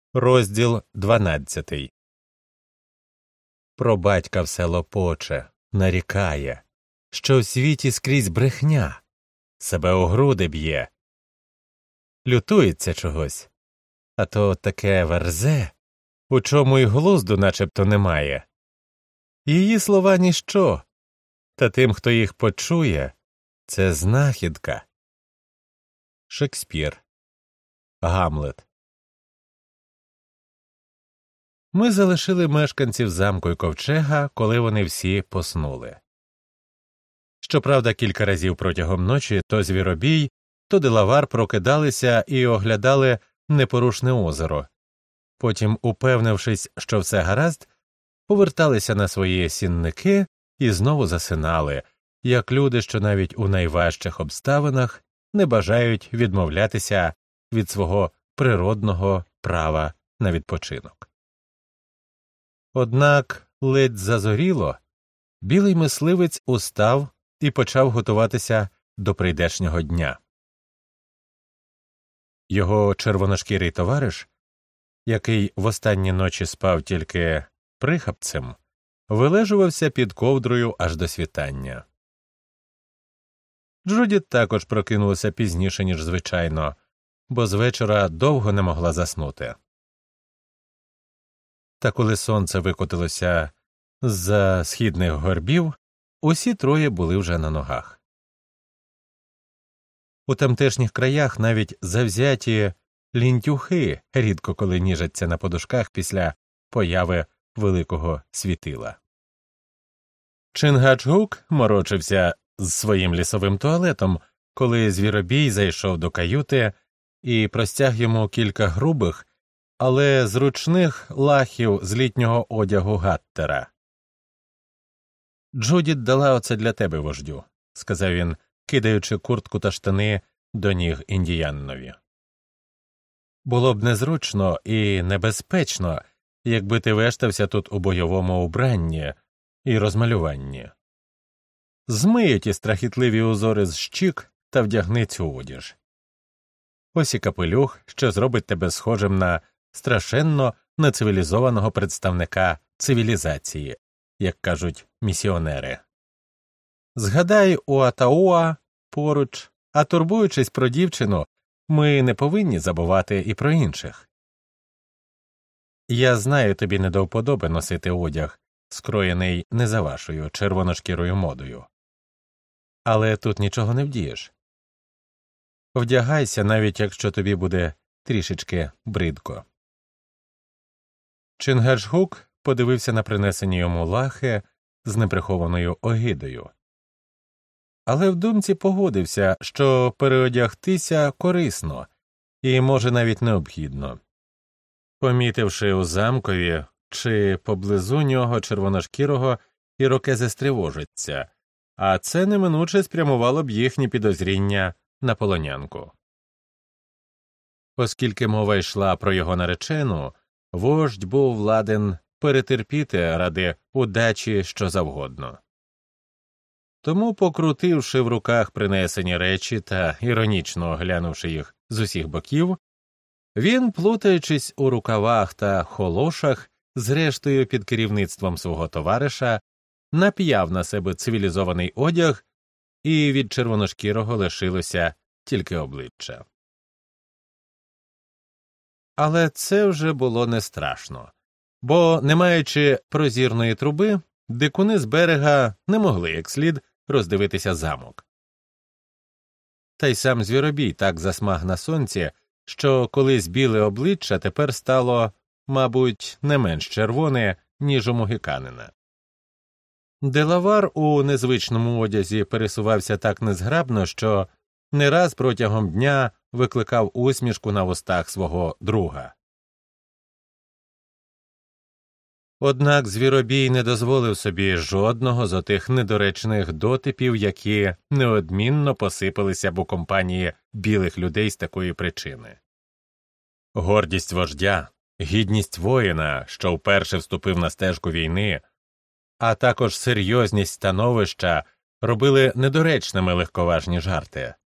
Розділ 12. Про батька все лопоче, нарікає, що в світі скрізь брехня, себе у груди б'є. Лютується чогось, а то таке верзе, у чому й глузду начебто немає. Її слова ніщо, та тим, хто їх почує, це знахідка. Шекспір. Гамлет. Ми залишили мешканців замку й ковчега, коли вони всі поснули. Щоправда, кілька разів протягом ночі то Звіробій, то Делавар прокидалися і оглядали непорушне озеро. Потім, упевнившись, що все гаразд, поверталися на свої сінники і знову засинали, як люди, що навіть у найважчих обставинах не бажають відмовлятися від свого природного права на відпочинок. Однак, ледь зазоріло, білий мисливець устав і почав готуватися до прийдешнього дня. Його червоношкірий товариш, який в останні ночі спав тільки прихапцем, вилежувався під ковдрою аж до світання. Джудіт також прокинулася пізніше, ніж звичайно, бо з вечора довго не могла заснути. Та коли сонце викотилося з-за східних горбів, усі троє були вже на ногах. У тамтешніх краях навіть завзяті лінтюхи рідко коли ніжаться на подушках після появи великого світила. Чингачгук морочився з своїм лісовим туалетом, коли Звіробій зайшов до каюти і простяг йому кілька грубих, але зручних лахів з літнього одягу Гаттера. «Джудіт дала оце для тебе, вождю», – сказав він, кидаючи куртку та штани до ніг індіяннові. «Було б незручно і небезпечно, якби ти вештався тут у бойовому убранні і розмалюванні. Змий ті страхітливі узори з щік та вдягни цю одіж. Ось і капелюх, що зробить тебе схожим на страшенно нецивілізованого представника цивілізації, як кажуть місіонери. Згадай Уатауа поруч, а турбуючись про дівчину, ми не повинні забувати і про інших. Я знаю, тобі не до вподоби носити одяг, скроєний не за вашою червоношкірою модою. Але тут нічого не вдієш. Вдягайся, навіть якщо тобі буде трішечки бридко. Чингачгук подивився на принесені йому лахи з неприхованою огидою. Але в думці погодився, що переодягтися корисно і, може, навіть необхідно. Помітивши у замкові чи поблизу нього червоношкірого, ірокези стривожаться, а це неминуче спрямувало б їхні підозріння на полонянку. Оскільки мова йшла про його наречену, вождь був ладен перетерпіти ради удачі що завгодно. Тому, покрутивши в руках принесені речі та іронічно оглянувши їх з усіх боків, він, плутаючись у рукавах та холошах, зрештою під керівництвом свого товариша, нап'яв на себе цивілізований одяг, і від червоношкірого лишилося тільки обличчя. Але це вже було не страшно, бо, не маючи прозірної труби, дикуни з берега не могли як слід роздивитися замок. Та й сам Звіробій так засмаг на сонці, що колись біле обличчя тепер стало, мабуть, не менш червоне, ніж у мухіканина. Делавар у незвичному одязі пересувався так незграбно, що не раз протягом дня викликав усмішку на вустах свого друга. Однак Звіробій не дозволив собі жодного з отих недоречних дотипів, які неодмінно посипалися б у компанії білих людей з такої причини. Гордість вождя, гідність воїна, що вперше вступив на стежку війни, а також серйозність становища робили недоречними легковажні жарти.